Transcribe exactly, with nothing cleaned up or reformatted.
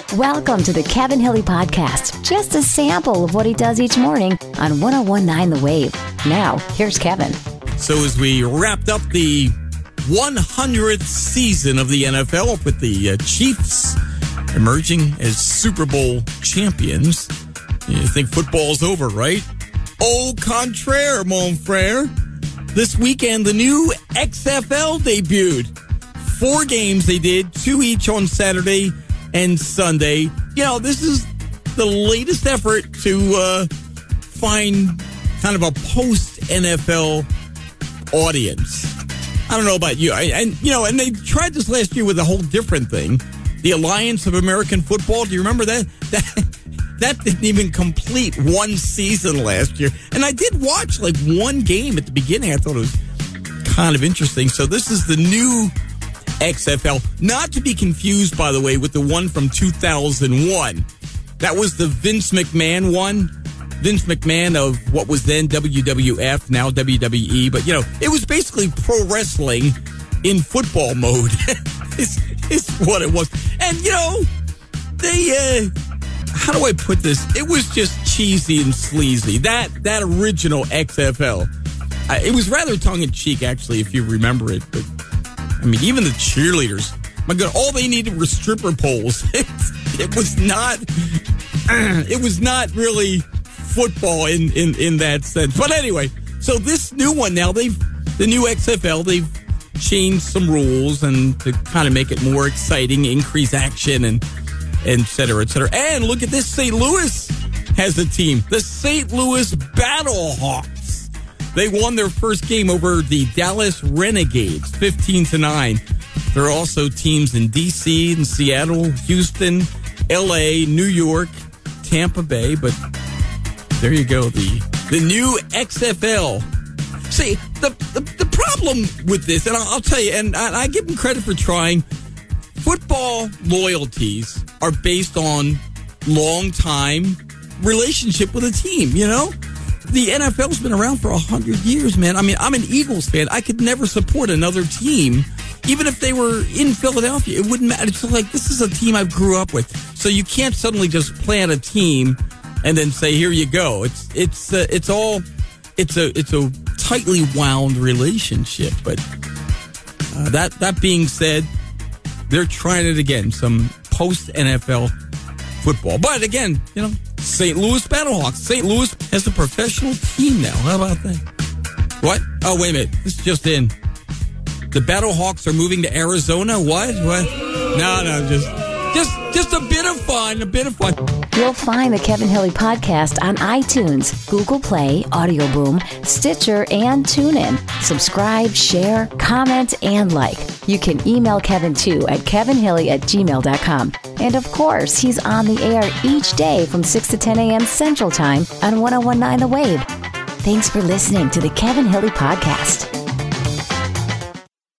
Welcome to the Kevin Hilly Podcast. Just a sample of what he does each morning on one oh one point nine The Wave. Now, here's Kevin. So as we wrapped up the one hundredth season of the N F L with the uh, Chiefs emerging as Super Bowl champions, you think football's over, right? Au contraire, mon frere. This weekend, the new X F L debuted. Four games they did, two each on Saturday and Sunday. You know, this is the latest effort to uh, find kind of a post-N F L audience. I don't know about you. I, and, you know, and they tried this last year with a whole different thing. The Alliance of American Football. Do you remember that? That, that didn't even complete one season last year. And I did watch like one game at the beginning. I thought it was kind of interesting. So this is the new X F L, not to be confused, by the way, with the one from two thousand one. That was the Vince McMahon one. Vince McMahon of what was then W W F, now W W E. But, you know, it was basically pro wrestling in football mode. it's, it's what it was. And, you know, they, uh, how do I put this? It was just cheesy and sleazy. That, that original X F L. Uh, it was rather tongue-in-cheek, actually, if you remember it, but I mean, even the cheerleaders, my God, all they needed were stripper poles. It, it was not, it was not really football in, in, in that sense. But anyway, so this new one now, they've, the new X F L, they've changed some rules and to kind of make it more exciting, increase action and, and et cetera, et cetera. And look at this, Saint Louis has a team, the Saint Louis Battlehawks. They won their first game over the Dallas Renegades, fifteen to nine. There are also teams in D C and Seattle, Houston, L A, New York, Tampa Bay. But there you go, the the new X F L. See, the the, the problem with this, and I'll, I'll tell you, and I, I give them credit for trying, football loyalties are based on long-time relationship with a team, you know? The N F L's been around for one hundred years, man. I mean, I'm an Eagles fan. I could never support another team, even if they were in Philadelphia. It wouldn't matter. It's like, this is a team I grew up with. So you can't suddenly just plant a team and then say, here you go. It's it's uh, it's all, it's a it's a tightly wound relationship. But uh, that, that being said, they're trying it again, some post-N F L football. But again, you know, Saint Louis Battlehawks. Saint Louis has a professional team now. How about that? What? Oh, wait a minute. This is just in. The Battlehawks are moving to Arizona? What? What? No, no, just, just, just a bit of fun. A bit of fun. You'll find the Kevin Hilly Podcast on iTunes, Google Play, Audio Boom, Stitcher, and TuneIn. Subscribe, share, comment, and like. You can email Kevin, too, at kevinhilly at gmail dot com. And, of course, he's on the air each day from six to ten a.m. Central Time on one oh one point nine The Wave. Thanks for listening to the Kevin Hilly Podcast.